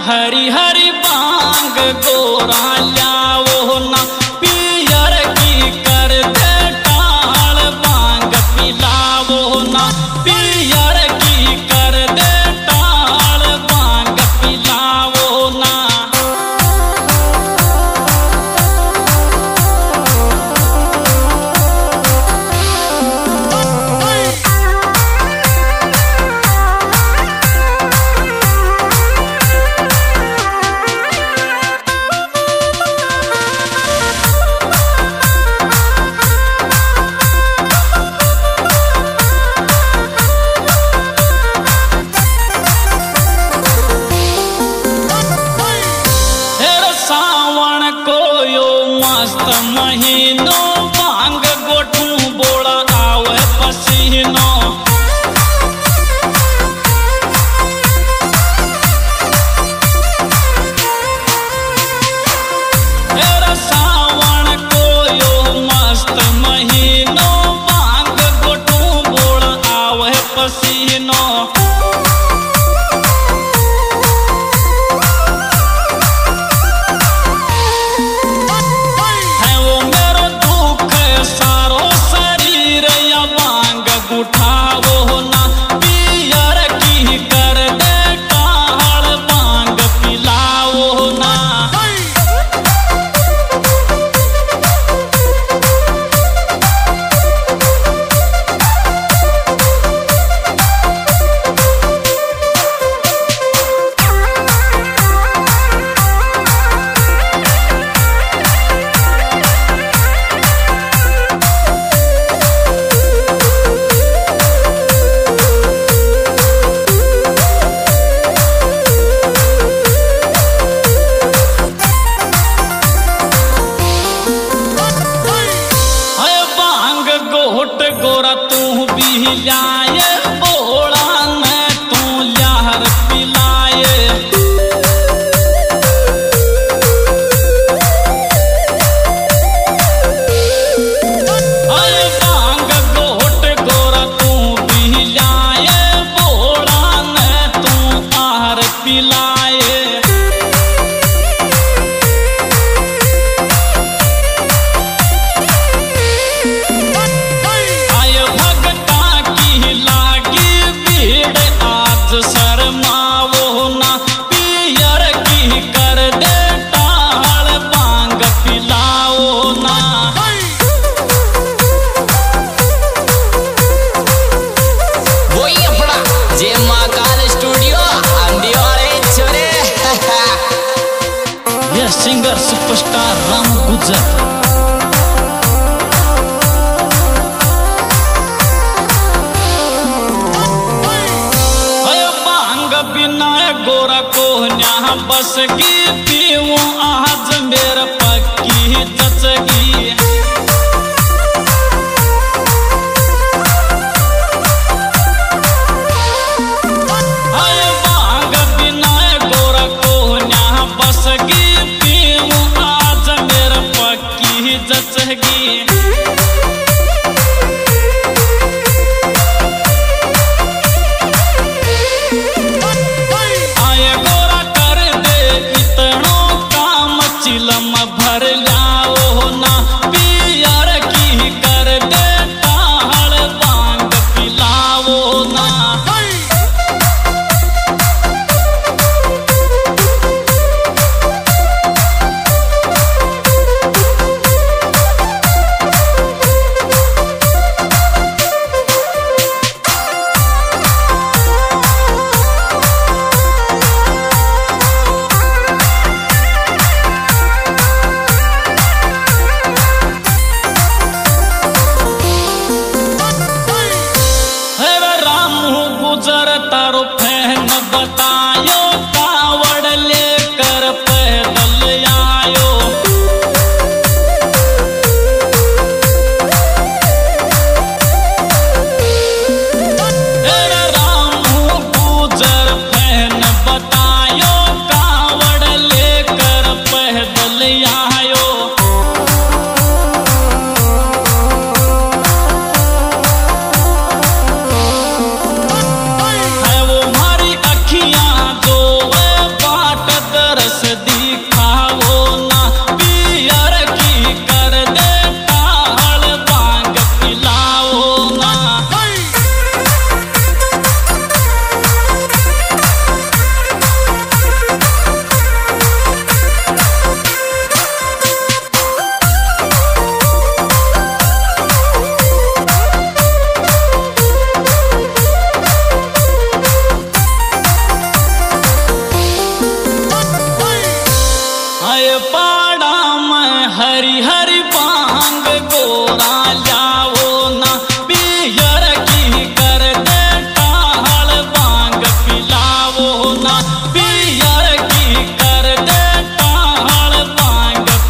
हरी हरी बांग गोरा लाओ ना पियर की कर दे टाल बांग पिलाओ ना पियर की कर दे टाल बांग पिलाओ ना। मस्त महीनो बांग गोठू बोला आवे पसीनो सावन को यो मस्त महीनो बांग गोठू बोला आवे पसीनो। उठाओ ना पियर की कर दे टाल बांग पिलाओ ना। गोट गोरा तू भी लाए बोला मैं तू लहर पिलाए बांग गोट गोरा तू भी लाए बोला मैं तू आहर पिलाए। शर्माओ ना पियर की कर दे टाल बांग पिलाओ ना। वही अपना जे महाकाल स्टूडियो आंधी वाले छोरे ये सिंगर सुपरस्टार राम गुजर। बिना गोरा को न्याह बस की पीऊं आज मेरे पक्की जचगी। बांग बिना गोरा को न्याह बस की पीऊं आज मेरे पक्की जचगी। चिलम भर लाओ ना पियर की कर दे टाल बांग पिलाओ ना। गुजर तारो फैन बता